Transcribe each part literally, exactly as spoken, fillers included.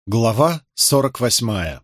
Глава сорок восьмая.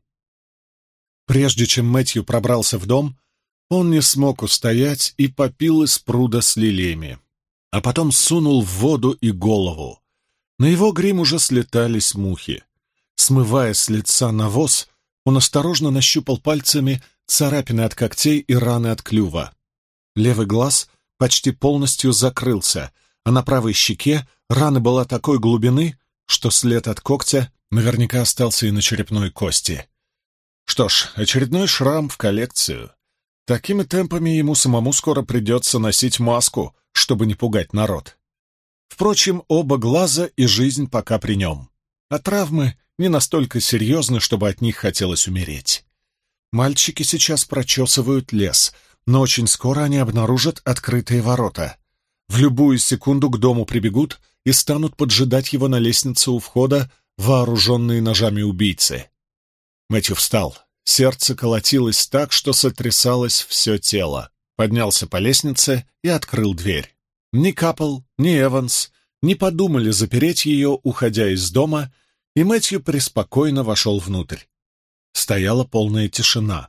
Прежде чем Мэтью пробрался в дом, он не смог устоять и попил из пруда с лилиями, а потом сунул в воду и голову. На его грим уже слетались мухи. Смывая с лица навоз, он осторожно нащупал пальцами царапины от когтей и раны от клюва. Левый глаз почти полностью закрылся, а на правой щеке рана была такой глубины, что след от когтя наверняка остался и на черепной кости. Что ж, очередной шрам в коллекцию. Такими темпами ему самому скоро придется носить маску, чтобы не пугать народ. Впрочем, оба глаза и жизнь пока при нем. А травмы не настолько серьезны, чтобы от них хотелось умереть. Мальчики сейчас прочесывают лес, но очень скоро они обнаружат открытые ворота. В любую секунду к дому прибегут и станут поджидать его на лестнице у входа вооруженные ножами убийцы. Мэтью встал. Сердце колотилось так, что сотрясалось все тело. Поднялся по лестнице и открыл дверь. Ни Капл, ни Эванс не подумали запереть ее, уходя из дома, и Мэтью преспокойно вошел внутрь. Стояла полная тишина.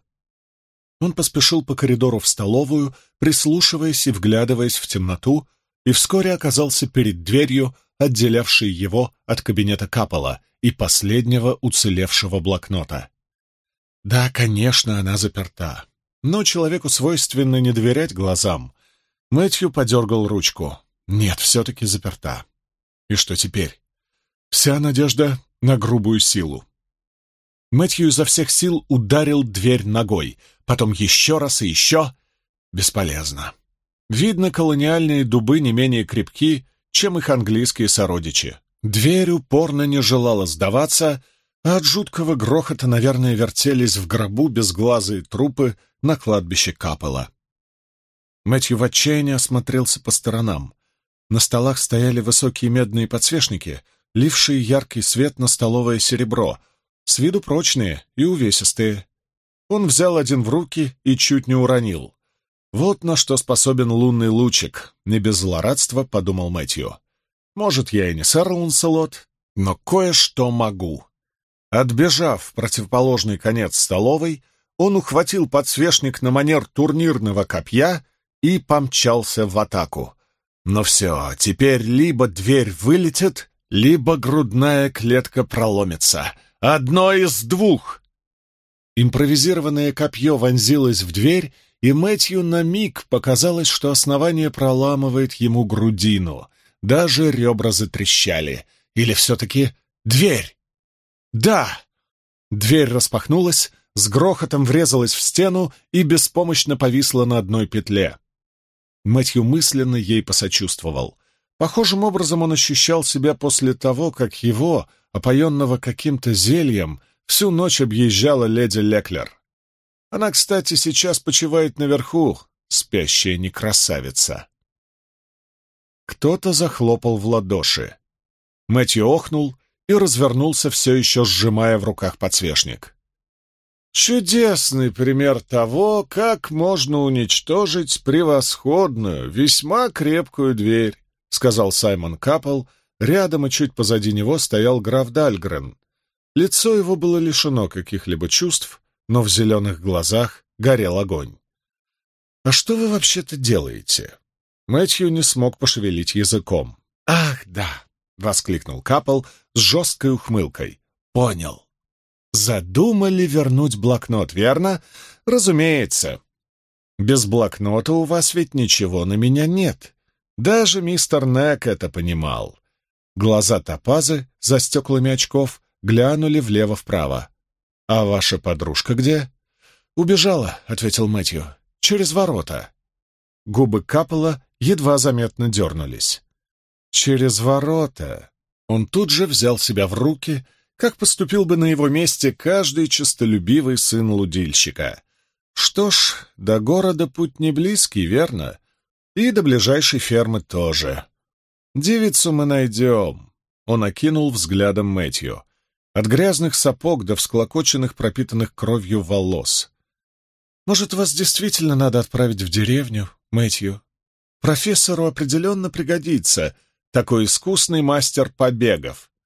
Он поспешил по коридору в столовую, прислушиваясь и вглядываясь в темноту, и вскоре оказался перед дверью, отделявшей его от кабинета Капела и последнего уцелевшего блокнота. Да, конечно, она заперта, но человеку свойственно не доверять глазам. Мэтью подергал ручку. Нет, все-таки заперта. И что теперь? Вся надежда на грубую силу. Мэтью изо всех сил ударил дверь ногой, потом еще раз и еще. Бесполезно. Видно, колониальные дубы не менее крепки, чем их английские сородичи. Дверь упорно не желала сдаваться, а от жуткого грохота, наверное, вертелись в гробу безглазые трупы на кладбище Капела. Мэтью в отчаянии осмотрелся по сторонам. На столах стояли высокие медные подсвечники, лившие яркий свет на столовое серебро, с виду прочные и увесистые. Он взял один в руки и чуть не уронил. «Вот на что способен лунный лучик», — не без злорадства подумал Мэтью. «Может, я и не сэр Ланселот, но кое-что могу». Отбежав в противоположный конец столовой, он ухватил подсвечник на манер турнирного копья и помчался в атаку. Но все, теперь либо дверь вылетит, либо грудная клетка проломится. Одно из двух! Импровизированное копье вонзилось в дверь, и Мэтью на миг показалось, что основание проламывает ему грудину. Даже ребра затрещали. Или все-таки дверь? Да! Дверь распахнулась, с грохотом врезалась в стену и беспомощно повисла на одной петле. Мэтью мысленно ей посочувствовал. Похожим образом он ощущал себя после того, как его, опоенного каким-то зельем, всю ночь объезжала леди Леклер. Она, кстати, сейчас почивает наверху, спящая некрасавица. Кто-то захлопал в ладоши. Мэтью охнул и развернулся, все еще сжимая в руках подсвечник. Чудесный пример того, как можно уничтожить превосходную, весьма крепкую дверь, — сказал Саймон Капл. Рядом и чуть позади него стоял граф Дальгрен. Лицо его было лишено каких-либо чувств, но в зеленых глазах горел огонь. «А что вы вообще-то делаете?» Мэтью не смог пошевелить языком. «Ах, да!» — воскликнул Капл с жесткой ухмылкой. «Понял. Задумали вернуть блокнот, верно? Разумеется. Без блокнота у вас ведь ничего на меня нет. Даже мистер Нэк это понимал». Глаза топазы за стеклами очков глянули влево-вправо. «А ваша подружка где?» «Убежала», — ответил Мэтью. «Через ворота». Губы Капела едва заметно дернулись. «Через ворота». Он тут же взял себя в руки, как поступил бы на его месте каждый честолюбивый сын лудильщика. «Что ж, до города путь не близкий, верно? И до ближайшей фермы тоже. Девицу мы найдем». Он окинул взглядом Мэтью. От грязных сапог до всклокоченных, пропитанных кровью волос. «Может, вас действительно надо отправить в деревню, Мэтью? Профессору определенно пригодится такой искусный мастер побегов».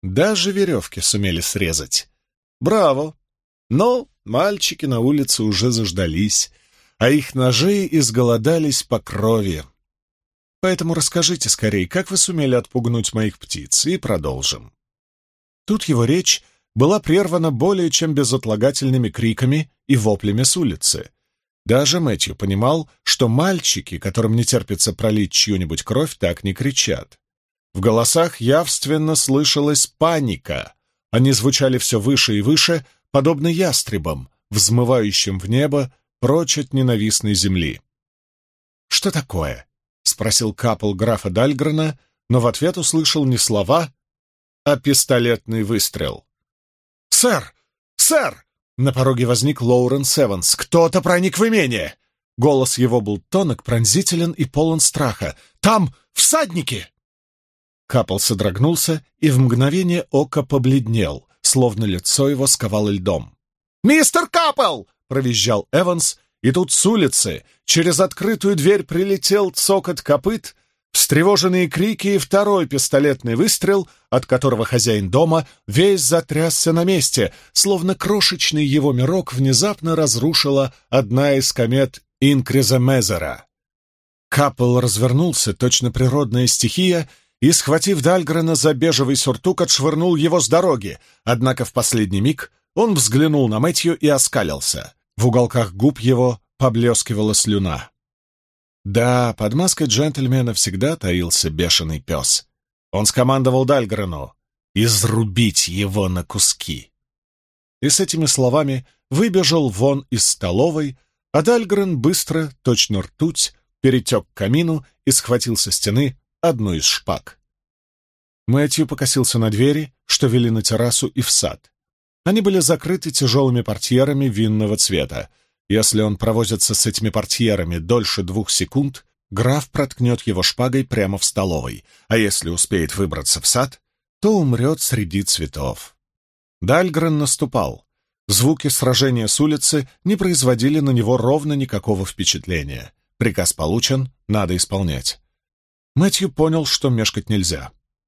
Даже веревки сумели срезать. Браво! Но мальчики на улице уже заждались, а их ножи изголодались по крови. Поэтому расскажите скорее, как вы сумели отпугнуть моих птиц, и продолжим. Тут его речь была прервана более чем безотлагательными криками и воплями с улицы. Даже Мэтью понимал, что мальчики, которым не терпится пролить чью-нибудь кровь, так не кричат. В голосах явственно слышалась паника. Они звучали все выше и выше, подобно ястребам, взмывающим в небо прочь от ненавистной земли. «Что такое?» — спросил Капл графа Дальгрена, но в ответ услышал не слова, а пистолетный выстрел. «Сэр! Сэр!» На пороге возник Лоуренс Эванс. «Кто-то проник в имение!» Голос его был тонок, пронзителен и полон страха. «Там всадники!» Капл содрогнулся и в мгновение ока побледнел, словно лицо его сковало льдом. «Мистер Капл!» — провизжал Эванс, и тут с улицы через открытую дверь прилетел цокот копыт, встревоженные крики и второй пистолетный выстрел, от которого хозяин дома весь затрясся на месте, словно крошечный его мирок внезапно разрушила одна из комет Инкриза Мезера. Капл развернулся, точно природная стихия, и, схватив Дальгрена за бежевый сюртук, отшвырнул его с дороги, однако в последний миг он взглянул на Мэтью и оскалился. В уголках губ его поблескивала слюна. Да, под маской джентльмена всегда таился бешеный пес. Он скомандовал Дальгрену изрубить его на куски. И с этими словами выбежал вон из столовой, а Дальгрен быстро, точно ртуть, перетек к камину и схватил со стены одну из шпаг. Мэтью покосился на двери, что вели на террасу и в сад. Они были закрыты тяжелыми портьерами винного цвета. Если он провозится с этими портьерами дольше двух секунд, граф проткнет его шпагой прямо в столовой, а если успеет выбраться в сад, то умрет среди цветов. Дальгрен наступал. Звуки сражения с улицы не производили на него ровно никакого впечатления. Приказ получен, надо исполнять. Мэтью понял, что мешкать нельзя.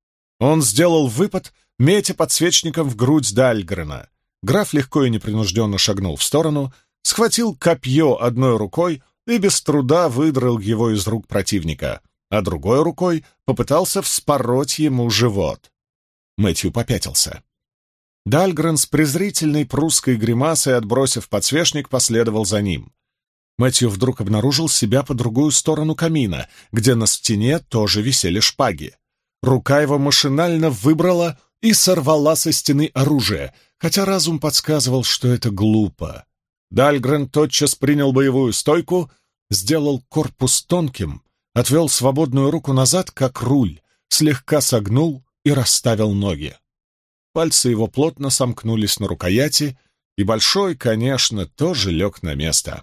Он сделал выпад, метя подсвечником в грудь Дальгрена. Граф легко и непринужденно шагнул в сторону, схватил копье одной рукой и без труда выдрал его из рук противника, а другой рукой попытался вспороть ему живот. Мэтью попятился. Дальгрен с презрительной прусской гримасой, отбросив подсвечник, последовал за ним. Мэтью вдруг обнаружил себя по другую сторону камина, где на стене тоже висели шпаги. Рука его машинально выбрала и сорвала со стены оружие, хотя разум подсказывал, что это глупо. Дальгрен тотчас принял боевую стойку, сделал корпус тонким, отвел свободную руку назад, как руль, слегка согнул и расставил ноги. Пальцы его плотно сомкнулись на рукояти, и большой, конечно, тоже лег на место.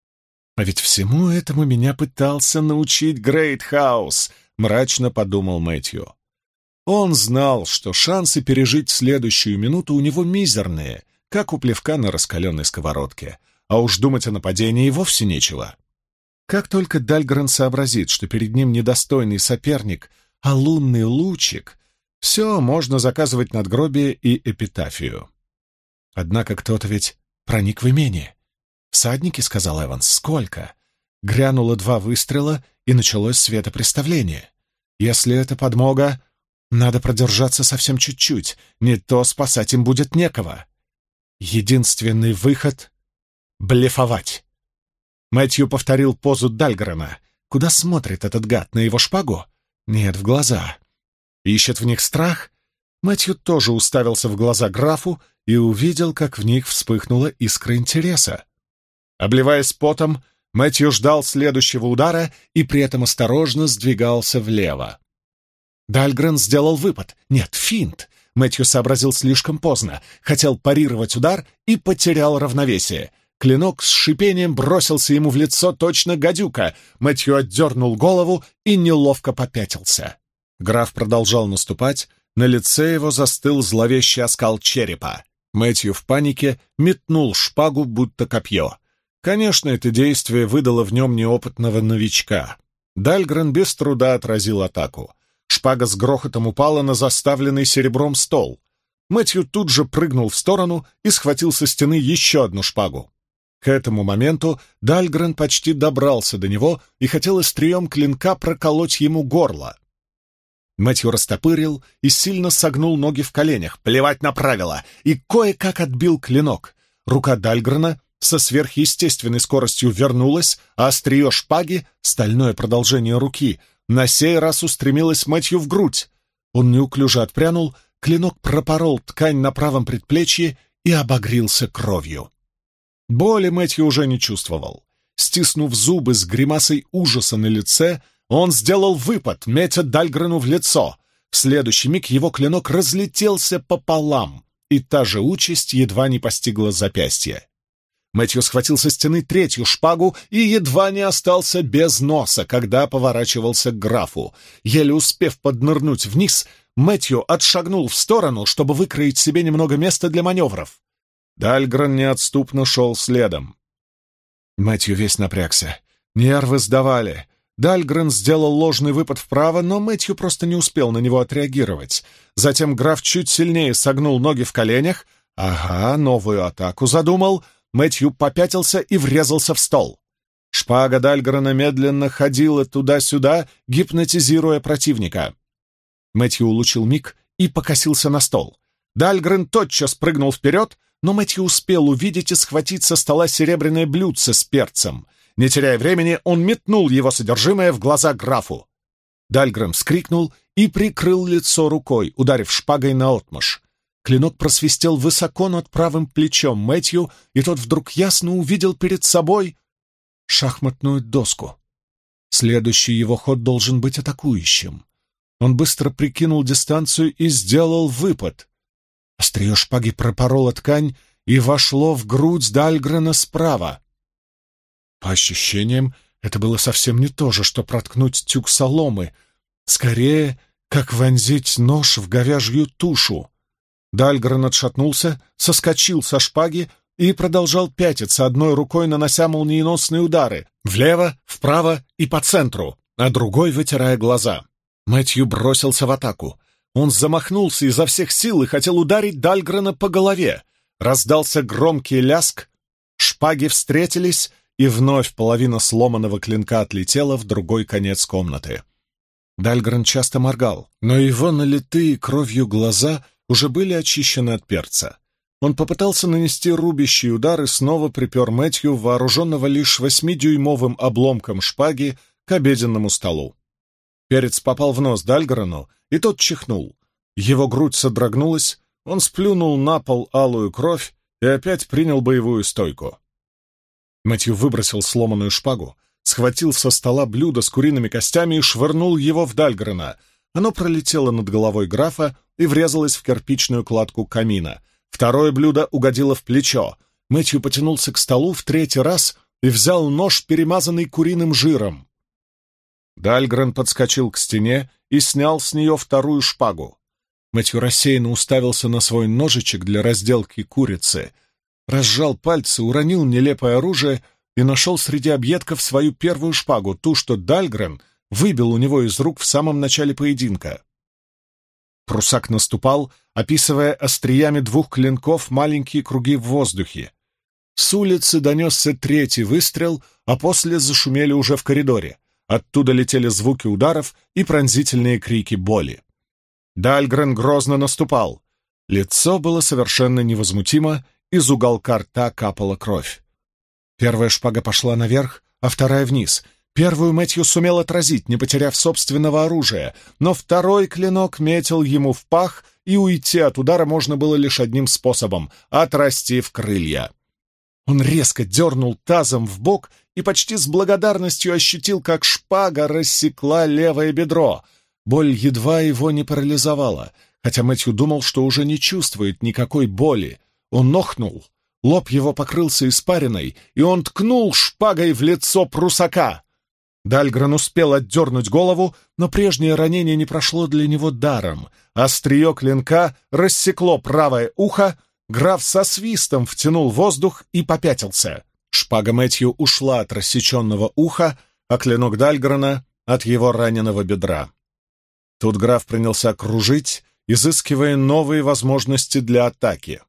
«А ведь всему этому меня пытался научить Грейтхаус», — мрачно подумал Мэтью. Он знал, что шансы пережить следующую минуту у него мизерные, как у плевка на раскаленной сковородке, а уж думать о нападении вовсе нечего. Как только Дальгрен сообразит, что перед ним недостойный соперник, а лунный лучик, все, можно заказывать надгробие и эпитафию. Однако кто-то ведь проник в имение. «Всадники», — сказал Эванс, — «сколько?» Грянуло два выстрела, и началось светопреставление. Если это подмога, надо продержаться совсем чуть-чуть, не то спасать им будет некого. Единственный выход — блефовать. Мэтью повторил позу Дальгрена. Куда смотрит этот гад, на его шпагу? Нет, в глаза. Ищет в них страх? Мэтью тоже уставился в глаза графу и увидел, как в них вспыхнула искра интереса. Обливаясь потом, Мэтью ждал следующего удара и при этом осторожно сдвигался влево. Дальгрен сделал выпад. Нет, финт. Мэтью сообразил слишком поздно. Хотел парировать удар и потерял равновесие. Клинок с шипением бросился ему в лицо точно гадюка. Мэтью отдернул голову и неловко попятился. Граф продолжал наступать. На лице его застыл зловещий оскал черепа. Мэтью в панике метнул шпагу, будто копье. Конечно, это действие выдало в нем неопытного новичка. Дальгрен без труда отразил атаку. Шпага с грохотом упала на заставленный серебром стол. Мэтью тут же прыгнул в сторону и схватил со стены еще одну шпагу. К этому моменту Дальгрен почти добрался до него и хотел острием клинка проколоть ему горло. Мэтью растопырил и сильно согнул ноги в коленях, плевать на правила, и кое-как отбил клинок. Рука Дальгрена со сверхъестественной скоростью вернулась, а острие шпаги, стальное продолжение руки, на сей раз устремилось Мэтью в грудь. Он неуклюже отпрянул, клинок пропорол ткань на правом предплечье и обогрился кровью. Боли Мэтью уже не чувствовал. Стиснув зубы с гримасой ужаса на лице, он сделал выпад, метя Дальгрену в лицо. В следующий миг его клинок разлетелся пополам, и та же участь едва не постигла запястье. Мэтью схватил со стены третью шпагу и едва не остался без носа, когда поворачивался к графу. Еле успев поднырнуть вниз, Мэтью отшагнул в сторону, чтобы выкроить себе немного места для маневров. Дальгрен неотступно шел следом. Мэтью весь напрягся. Нервы сдавали. Дальгрен сделал ложный выпад вправо, но Мэтью просто не успел на него отреагировать. Затем граф чуть сильнее согнул ноги в коленях. Ага, новую атаку задумал. Мэтью попятился и врезался в стол. Шпага Дальгрена медленно ходила туда-сюда, гипнотизируя противника. Мэтью улучил миг и покосился на стол. Дальгрен тотчас прыгнул вперед, но Мэтью успел увидеть и схватить со стола серебряное блюдце с перцем. Не теряя времени, он метнул его содержимое в глаза графу. Дальгрен вскрикнул и прикрыл лицо рукой, ударив шпагой наотмашь. Клинок просвистел высоко над правым плечом Мэтью, и тот вдруг ясно увидел перед собой шахматную доску. Следующий его ход должен быть атакующим. Он быстро прикинул дистанцию и сделал выпад. Острие шпаги пропороло ткань и вошло в грудь Дальгрена справа. По ощущениям, это было совсем не то же, что проткнуть тюк соломы. Скорее, как вонзить нож в говяжью тушу. Дальгрен отшатнулся, соскочил со шпаги и продолжал пятиться, одной рукой нанося молниеносные удары влево, вправо и по центру, а другой вытирая глаза. Мэтью бросился в атаку. Он замахнулся изо всех сил и хотел ударить Дальгрена по голове. Раздался громкий ляск, шпаги встретились, и вновь половина сломанного клинка отлетела в другой конец комнаты. Дальгрен часто моргал, но его налитые кровью глаза уже были очищены от перца. Он попытался нанести рубящий удар и снова припер Мэтью, вооруженного лишь восьмидюймовым обломком шпаги, к обеденному столу. Перец попал в нос Дальгрену, и тот чихнул. Его грудь содрогнулась, он сплюнул на пол алую кровь и опять принял боевую стойку. Мэтью выбросил сломанную шпагу, схватил со стола блюдо с куриными костями и швырнул его в Дальгрена. Оно пролетело над головой графа и врезалось в кирпичную кладку камина. Второе блюдо угодило в плечо. Мэтью потянулся к столу в третий раз и взял нож, перемазанный куриным жиром. Дальгрен подскочил к стене и снял с нее вторую шпагу. Мэтью рассеянно уставился на свой ножичек для разделки курицы, разжал пальцы, уронил нелепое оружие и нашел среди объедков свою первую шпагу, ту, что Дальгрен выбил у него из рук в самом начале поединка. Прусак наступал, описывая остриями двух клинков маленькие круги в воздухе. С улицы донесся третий выстрел, а после зашумели уже в коридоре. Оттуда летели звуки ударов и пронзительные крики боли. Дальгрен грозно наступал. Лицо было совершенно невозмутимо, из уголка рта капала кровь. Первая шпага пошла наверх, а вторая вниз. Первую Мэтью сумел отразить, не потеряв собственного оружия, но второй клинок метил ему в пах, и уйти от удара можно было лишь одним способом — отрастив крылья. Он резко дернул тазом в бок и почти с благодарностью ощутил, как шпага рассекла левое бедро. Боль едва его не парализовала, хотя Мэтью думал, что уже не чувствует никакой боли. Он охнул, лоб его покрылся испариной, и он ткнул шпагой в лицо прусака. Дальгрен успел отдернуть голову, но прежнее ранение не прошло для него даром. Острие клинка рассекло правое ухо, граф со свистом втянул воздух и попятился. Шпага Мэтью ушла от рассеченного уха, а клинок Дальгрена — от его раненого бедра. Тут граф принялся кружить, изыскивая новые возможности для атаки.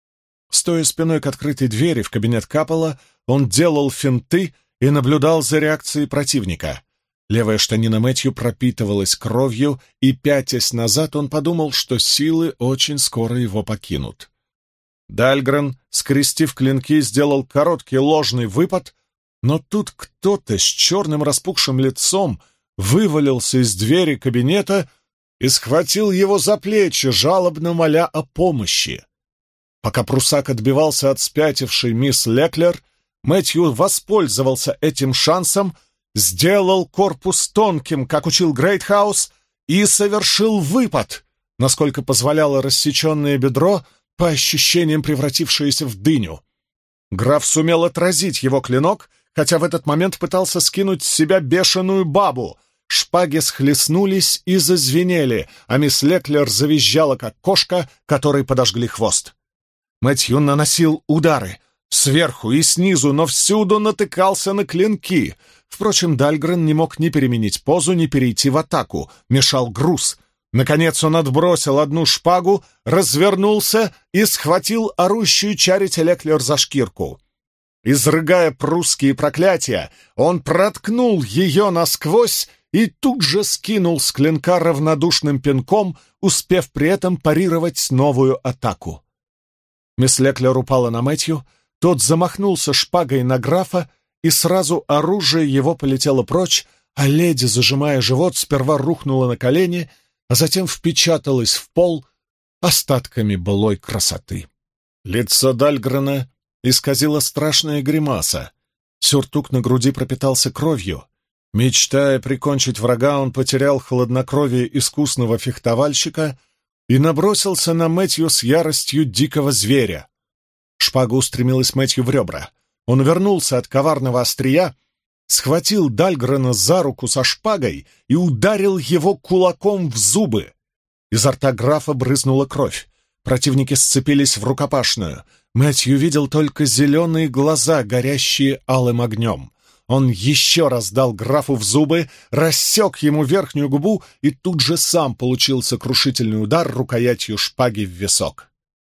Стоя спиной к открытой двери в кабинет Капелла, он делал финты и наблюдал за реакцией противника. Левая штанина Мэтью пропитывалась кровью, и, пятясь назад, он подумал, что силы очень скоро его покинут. Дальгрен, скрестив клинки, сделал короткий ложный выпад, но тут кто-то с черным распухшим лицом вывалился из двери кабинета и схватил его за плечи, жалобно моля о помощи. Пока прусак отбивался от спятившей мисс Леклер, Мэтью воспользовался этим шансом, сделал корпус тонким, как учил Грейтхаус, и совершил выпад, насколько позволяло рассеченное бедро, по ощущениям превратившееся в дыню. Граф сумел отразить его клинок, хотя в этот момент пытался скинуть с себя бешеную бабу. Шпаги схлестнулись и зазвенели, а мисс Леклер завизжала, как кошка, которой подожгли хвост. Мэтью наносил удары сверху и снизу, но всюду натыкался на клинки. Впрочем, Дальгрен не мог ни переменить позу, ни перейти в атаку. Мешал груз. Наконец он отбросил одну шпагу, развернулся и схватил орущую Чарити Леклер за шкирку. Изрыгая прусские проклятия, он проткнул ее насквозь и тут же скинул с клинка равнодушным пинком, успев при этом парировать новую атаку. Мисс Леклер упала на Мэтью, тот замахнулся шпагой на графа, и сразу оружие его полетело прочь, а леди, зажимая живот, сперва рухнула на колени, а затем впечаталась в пол остатками былой красоты. Лицо Дальгрена исказила страшная гримаса. Сюртук на груди пропитался кровью. Мечтая прикончить врага, он потерял хладнокровие искусного фехтовальщика и набросился на Мэтью с яростью дикого зверя. Шпага устремилась Мэтью в ребра. Он вернулся от коварного острия, схватил Дальгрена за руку со шпагой и ударил его кулаком в зубы. Изо рта графа брызнула кровь. Противники сцепились в рукопашную. Мэтью видел только зеленые глаза, горящие алым огнем. Он еще раз дал графу в зубы, рассек ему верхнюю губу и тут же сам получил сокрушительный удар рукоятью шпаги в висок.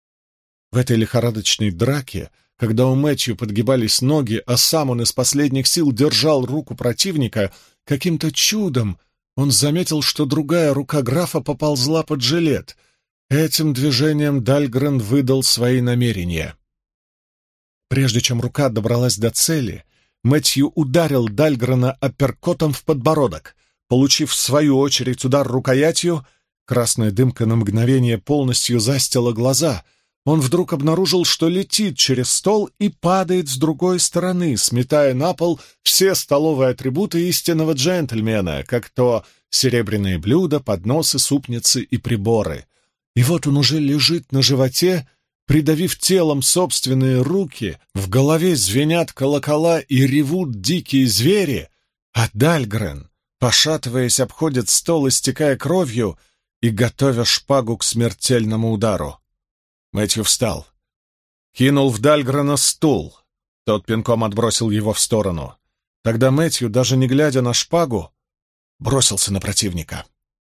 В этой лихорадочной драке, когда у Мэтью подгибались ноги, а сам он из последних сил держал руку противника, каким-то чудом он заметил, что другая рука графа поползла под жилет. Этим движением Дальгрен выдал свои намерения. Прежде чем рука добралась до цели, Мэтью ударил Дальгрена апперкотом в подбородок. Получив в свою очередь удар рукоятью, красная дымка на мгновение полностью застила глаза. Он вдруг обнаружил, что летит через стол и падает с другой стороны, сметая на пол все столовые атрибуты истинного джентльмена, как то серебряные блюда, подносы, супницы и приборы. И вот он уже лежит на животе, придавив телом собственные руки, в голове звенят колокола и ревут дикие звери, а Дальгрен, пошатываясь, обходит стол, истекая кровью и готовя шпагу к смертельному удару. Мэтью встал, кинул в Дальгрена стул. Тот пинком отбросил его в сторону. Тогда Мэтью, даже не глядя на шпагу, бросился на противника.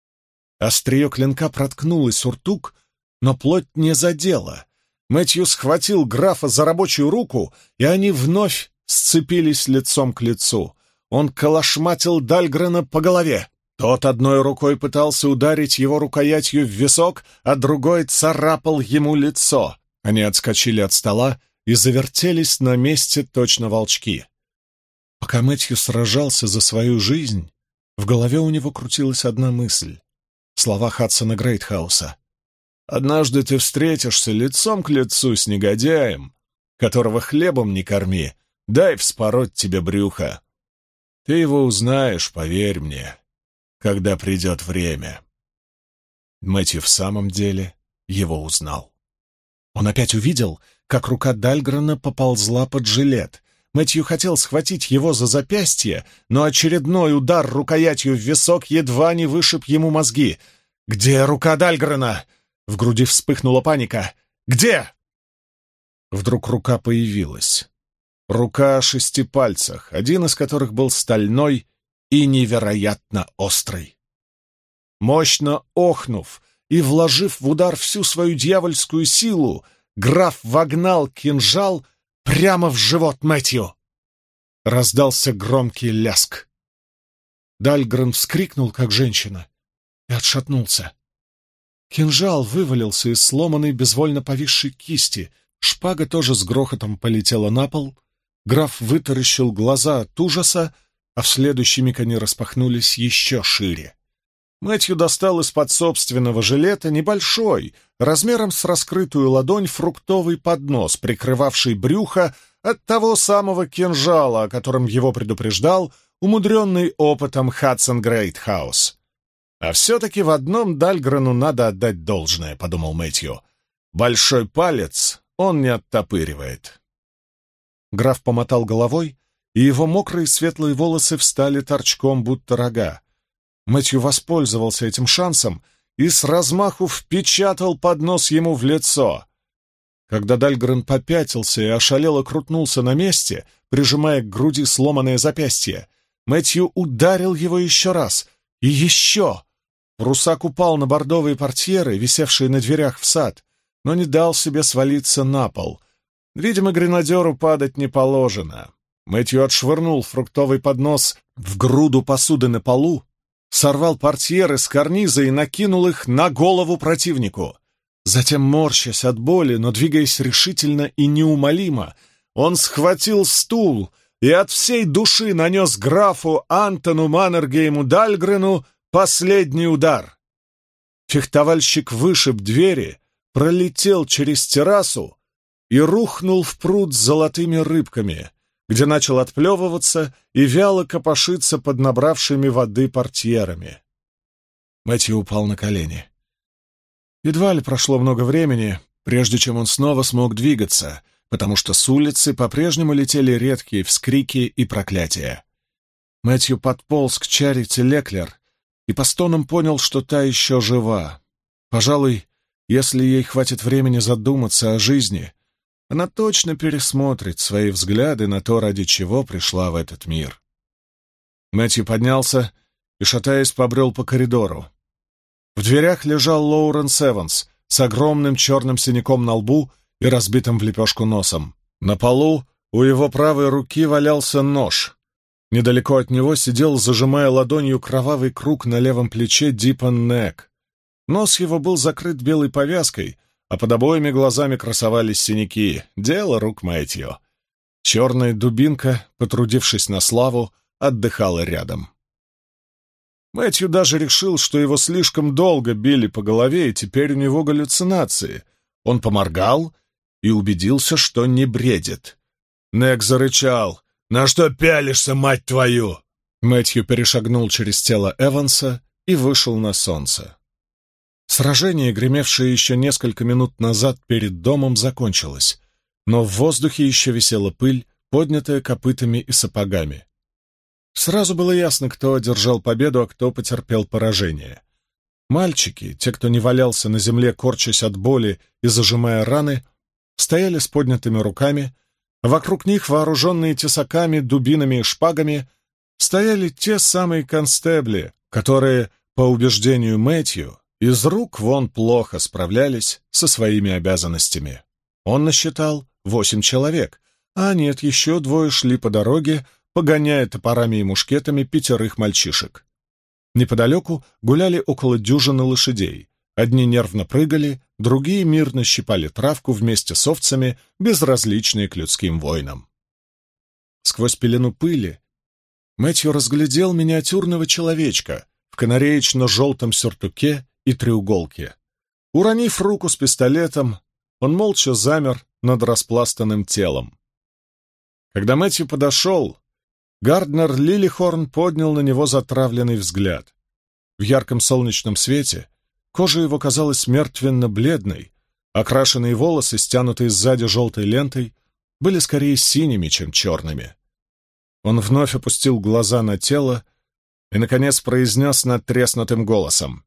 Острие клинка проткнуло сюртук, но плоть не задела. Мэтью схватил графа за рабочую руку, и они вновь сцепились лицом к лицу. Он калашматил Дальгрена по голове. Тот одной рукой пытался ударить его рукоятью в висок, а другой царапал ему лицо. Они отскочили от стола и завертелись на месте точно волчки. Пока Мэтью сражался за свою жизнь, в голове у него крутилась одна мысль. Слова Хадсона Грейтхауса. «Однажды ты встретишься лицом к лицу с негодяем, которого хлебом не корми, дай вспороть тебе брюхо. Ты его узнаешь, поверь мне, когда придет время». Мэтью в самом деле его узнал. Он опять увидел, как рука Дальгрена поползла под жилет. Мэтью хотел схватить его за запястье, но очередной удар рукоятью в висок едва не вышиб ему мозги. «Где рука Дальгрена?» В груди вспыхнула паника. «Где?» Вдруг рука появилась. Рука о шести пальцах, один из которых был стальной и невероятно острый. Мощно охнув и вложив в удар всю свою дьявольскую силу, граф вогнал кинжал прямо в живот Мэтью. Раздался громкий ляск. Дальгрен вскрикнул, как женщина, и отшатнулся. Кинжал вывалился из сломанной, безвольно повисшей кисти. Шпага тоже с грохотом полетела на пол. Граф вытаращил глаза от ужаса, а в следующий миг они распахнулись еще шире. Мэтью достал из-под собственного жилета небольшой, размером с раскрытую ладонь, фруктовый поднос, прикрывавший брюхо от того самого кинжала, о котором его предупреждал умудренный опытом Хадсон Грейтхаус. «А все-таки в одном Дальгрену надо отдать должное», — подумал Мэтью. «Большой палец он не оттопыривает». Граф помотал головой, и его мокрые светлые волосы встали торчком, будто рога. Мэтью воспользовался этим шансом и с размаху впечатал поднос ему в лицо. Когда Дальгрен попятился и ошалело крутнулся на месте, прижимая к груди сломанное запястье, Мэтью ударил его еще раз и еще. Прусак упал на бордовые портьеры, висевшие на дверях в сад, но не дал себе свалиться на пол. Видимо, гренадеру падать не положено. Мэтью отшвырнул фруктовый поднос в груду посуды на полу, сорвал портьеры с карниза и накинул их на голову противнику. Затем, морщась от боли, но двигаясь решительно и неумолимо, он схватил стул и от всей души нанес графу Антону Маннергейму Дальгрену последний удар. Фехтовальщик вышиб двери, пролетел через террасу и рухнул в пруд с золотыми рыбками, где начал отплевываться и вяло копошиться под набравшими воды портьерами. Мэтью упал на колени. Едва ли прошло много времени, прежде чем он снова смог двигаться, потому что с улицы по-прежнему летели редкие вскрики и проклятия. Мэтью подполз к Чарити Леклер и по стонам понял, что та еще жива. Пожалуй, если ей хватит времени задуматься о жизни, она точно пересмотрит свои взгляды на то, ради чего пришла в этот мир. Мэтью поднялся и, шатаясь, побрел по коридору. В дверях лежал Лоуренс Эванс с огромным черным синяком на лбу и разбитым в лепешку носом. На полу у его правой руки валялся нож. Недалеко от него сидел, зажимая ладонью кровавый круг на левом плече, Диппен Нек. Нос его был закрыт белой повязкой, а под обоими глазами красовались синяки. Дело рук Мэтью. Черная дубинка, потрудившись на славу, отдыхала рядом. Мэтью даже решил, что его слишком долго били по голове, и теперь у него галлюцинации. Он поморгал и убедился, что не бредит. Нек зарычал: «На что пялишься, мать твою?» Мэтью перешагнул через тело Эванса и вышел на солнце. Сражение, гремевшее еще несколько минут назад перед домом, закончилось, но в воздухе еще висела пыль, поднятая копытами и сапогами. Сразу было ясно, кто одержал победу, а кто потерпел поражение. Мальчики, те, кто не валялся на земле, корчась от боли и зажимая раны, стояли с поднятыми руками, а вокруг них, вооруженные тесаками, дубинами и шпагами, стояли те самые констебли, которые, по убеждению Мэтью, из рук вон плохо справлялись со своими обязанностями. Он насчитал восемь человек, а нет, еще двое шли по дороге, погоняя топорами и мушкетами пятерых мальчишек. Неподалеку гуляли около дюжины лошадей. Одни нервно прыгали, другие мирно щипали травку вместе с овцами, безразличные к людским войнам. Сквозь пелену пыли Мэтью разглядел миниатюрного человечка в канареечно-желтом сюртуке и треуголке. Уронив руку с пистолетом, он молча замер над распластанным телом. Когда Мэтью подошел, Гарднер Лилихорн поднял на него затравленный взгляд. В ярком солнечном свете кожа его казалась мертвенно-бледной, окрашенные волосы, стянутые сзади желтой лентой, были скорее синими, чем черными. Он вновь опустил глаза на тело и, наконец, произнес надтреснутым голосом: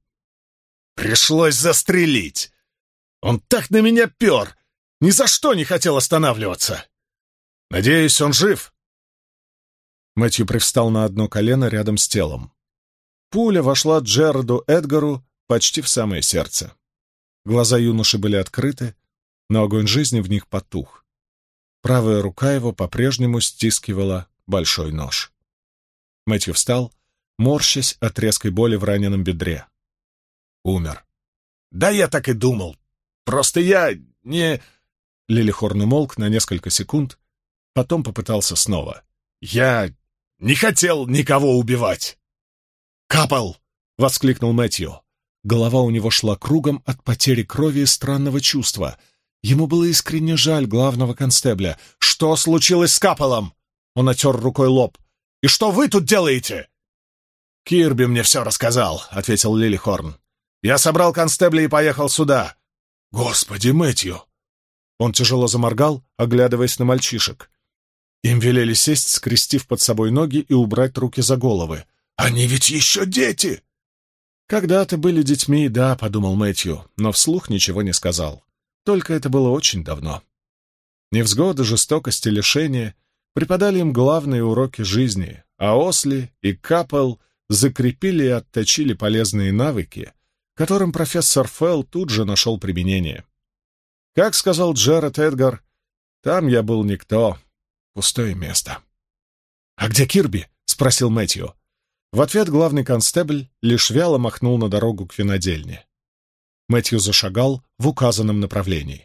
«Пришлось застрелить! Он так на меня пер! Ни за что не хотел останавливаться! Надеюсь, он жив!» Мэтью привстал на одно колено рядом с телом. Пуля вошла Джерарду Эдгару почти в самое сердце. Глаза юноши были открыты, но огонь жизни в них потух. Правая рука его по-прежнему стискивала большой нож. Мэтью встал, морщась от резкой боли в раненом бедре. Умер. «Да я так и думал. Просто я не...» Лилихорн умолк на несколько секунд, потом попытался снова. «Я не хотел никого убивать!» «Капел!» — воскликнул Мэтью. Голова у него шла кругом от потери крови и странного чувства. Ему было искренне жаль главного констебля. «Что случилось с Капелом?» Он отер рукой лоб. «И что вы тут делаете?» «Кирби мне все рассказал», — ответил Лилихорн. «Я собрал констебля и поехал сюда». «Господи, Мэтью!» Он тяжело заморгал, оглядываясь на мальчишек. Им велели сесть, скрестив под собой ноги и убрать руки за головы. «Они ведь еще дети!» «Когда-то были детьми, да», — подумал Мэтью, но вслух ничего не сказал. Только это было очень давно. Невзгоды, жестокость и лишения преподали им главные уроки жизни, а Осли и Капел закрепили и отточили полезные навыки, которым профессор Фелл тут же нашел применение. Как сказал Джерард Эдгар, там я был никто, пустое место. «А где Кирби?» — спросил Мэтью. В ответ главный констебль лишь вяло махнул на дорогу к винодельне. Мэтью зашагал в указанном направлении.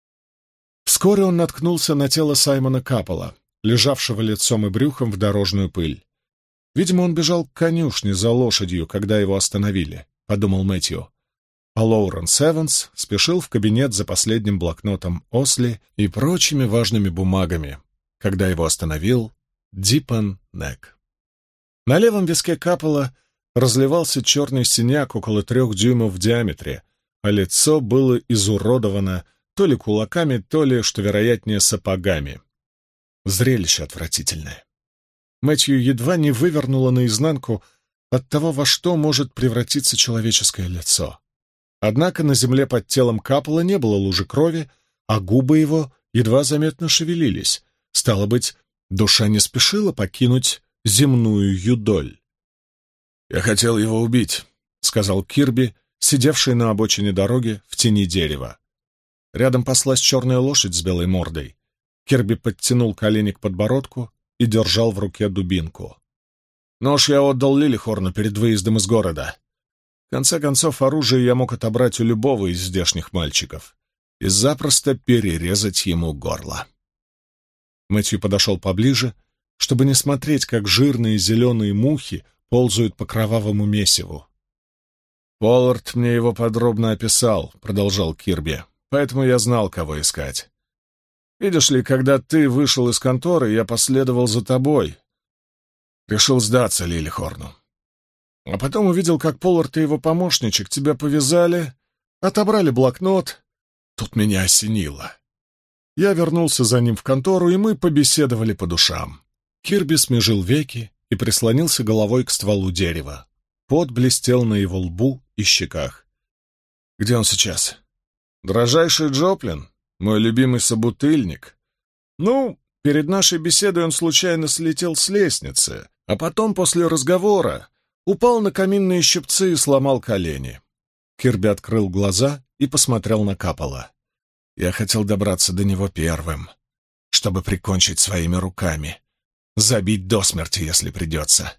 Вскоре он наткнулся на тело Саймона Капела, лежавшего лицом и брюхом в дорожную пыль. Видимо, он бежал к конюшне за лошадью, когда его остановили, — подумал Мэтью. А Лоуренс Эванс спешил в кабинет за последним блокнотом Осли и прочими важными бумагами, когда его остановил Диппен Нек. На левом виске Капела разливался черный синяк около трех дюймов в диаметре, а лицо было изуродовано то ли кулаками, то ли, что вероятнее, сапогами. Зрелище отвратительное. Мэтью едва не вывернуло наизнанку от того, во что может превратиться человеческое лицо. Однако на земле под телом Капела не было лужи крови, а губы его едва заметно шевелились. Стало быть, душа не спешила покинуть земную юдоль. «Я хотел его убить», — сказал Кирби, сидевший на обочине дороги в тени дерева. Рядом паслась черная лошадь с белой мордой. Кирби подтянул колени к подбородку и держал в руке дубинку. «Нож я отдал Лилихорну перед выездом из города. В конце концов, оружие я мог отобрать у любого из здешних мальчиков и запросто перерезать ему горло». Мэтью подошел поближе, чтобы не смотреть, как жирные зеленые мухи ползают по кровавому месиву. «Поллард мне его подробно описал», — продолжал Кирби, — «поэтому я знал, кого искать. Видишь ли, когда ты вышел из конторы, я последовал за тобой. Решил сдаться Лилихорну. А потом увидел, как Поллард и его помощничек тебя повязали, отобрали блокнот. Тут меня осенило. Я вернулся за ним в контору, и мы побеседовали по душам». Кирби смежил веки и прислонился головой к стволу дерева. Пот блестел на его лбу и щеках. «Где он сейчас?» «Дрожайший Джоплин, мой любимый собутыльник. Ну, перед нашей беседой он случайно слетел с лестницы, а потом, после разговора, упал на каминные щипцы и сломал колени». Кирби открыл глаза и посмотрел на Капела. «Я хотел добраться до него первым, чтобы прикончить своими руками, забить до смерти, если придется.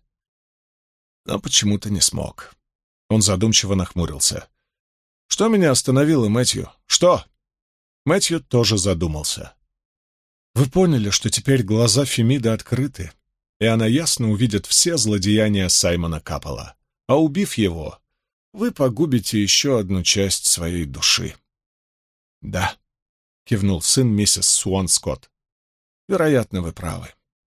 Но почему-то не смог». Он задумчиво нахмурился. «Что меня остановило, Мэтью? Что?» Мэтью тоже задумался. «Вы поняли, что теперь глаза Фемиды открыты, и она ясно увидит все злодеяния Саймона Капела. А убив его, вы погубите еще одну часть своей души». «Да», — кивнул сын миссис Суан Скотт. «Вероятно, вы правы».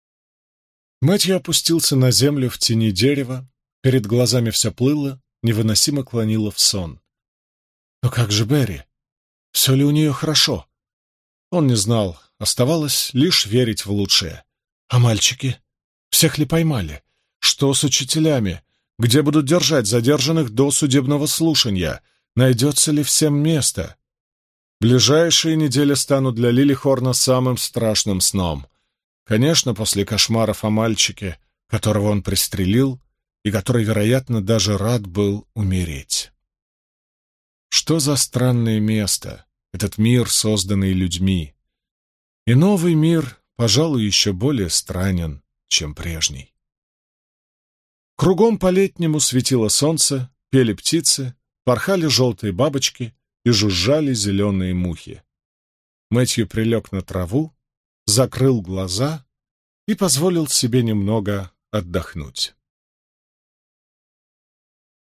Мэтью опустился на землю в тени дерева, перед глазами все плыло, невыносимо клонило в сон. Но как же Берри? Все ли у нее хорошо? Он не знал, оставалось лишь верить в лучшее. А мальчики? Всех ли поймали? Что с учителями? Где будут держать задержанных до судебного слушания? Найдется ли всем место? Ближайшие недели станут для Лилихорна самым страшным сном. Конечно, после кошмаров о мальчике, которого он пристрелил, и который, вероятно, даже рад был умереть. Что за странное место, этот мир, созданный людьми? И новый мир, пожалуй, еще более странен, чем прежний. Кругом по-летнему светило солнце, пели птицы, порхали желтые бабочки и жужжали зеленые мухи. Мэтью прилег на траву, закрыл глаза и позволил себе немного отдохнуть.